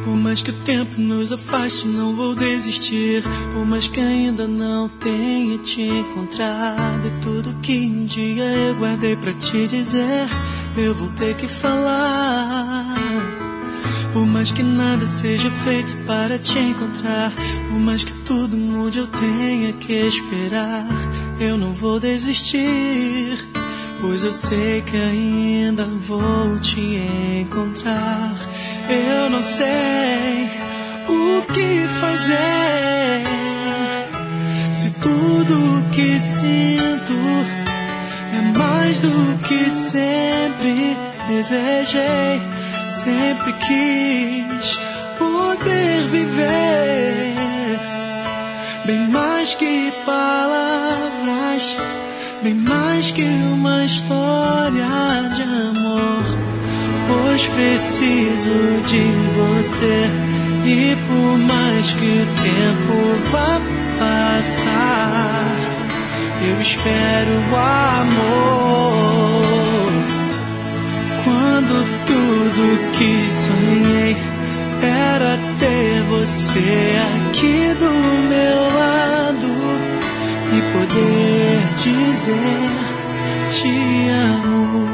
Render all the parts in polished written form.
Por mais que o tempo nos afaste, não vou desistir. Por mais que ainda não tenha te encontrado, e tudo que um dia eu guardei pra te dizer, eu vou ter que falar. Por mais que nada seja feito para te encontrar, por mais que tudo mude eu tenha que esperar, eu não vou desistir, pois eu sei que ainda vou te encontrar. Eu não sei o que fazer, se tudo o que sinto é mais do que sempre desejei. Sempre quis poder viver bem mais que palavras, bem mais que uma história de amor, pois preciso de você. E por mais que o tempo vá passar, eu espero o amor. Quando tudo que sonhei era ter você aqui do meu lado e poder dizer te amo.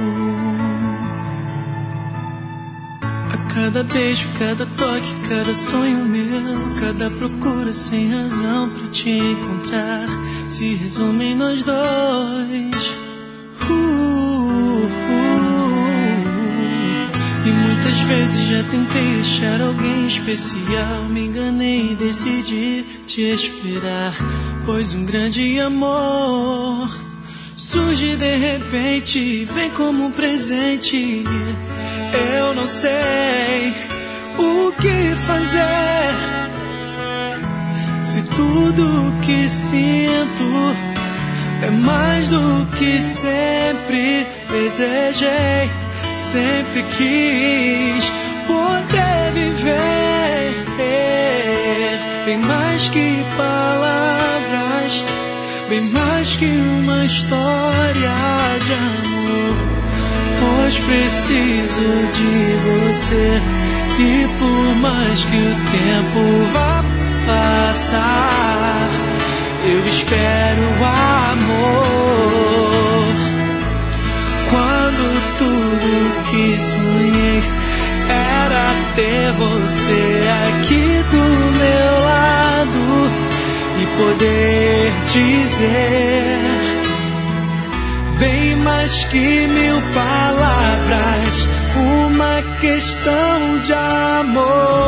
A cada beijo, cada toque, cada sonho meu, cada procura sem razão pra te encontrar, se resume em nós dois. E muitas vezes já tentei achar alguém especial, me enganei e decidi te esperar, pois um grande amor surge de repente, vem como um presente. Eu não sei o que fazer, se tudo que sinto é mais do que sempre desejei. Sempre quis poder viver bem mais que palavras, bem mais que uma história de amor, pois preciso de você. E por mais que o tempo vá passar, eu espero o amor. Quando tudo que sonhei era ter você aqui do meu lado e poder dizer bem mais que 1000 palavras, uma questão de amor.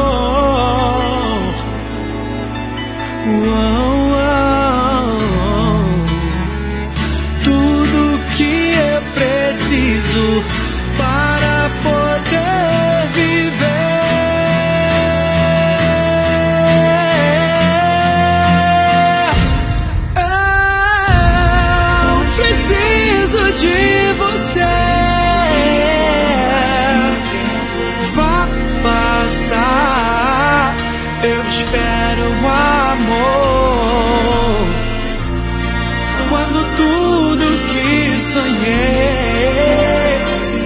Tudo que eu preciso para poder viver. Eu preciso de você. Vá passar, eu espero o amor. Quando tudo que sonhei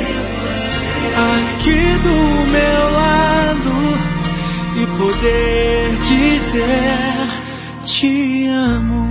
aqui do meu lado e poder dizer te amo.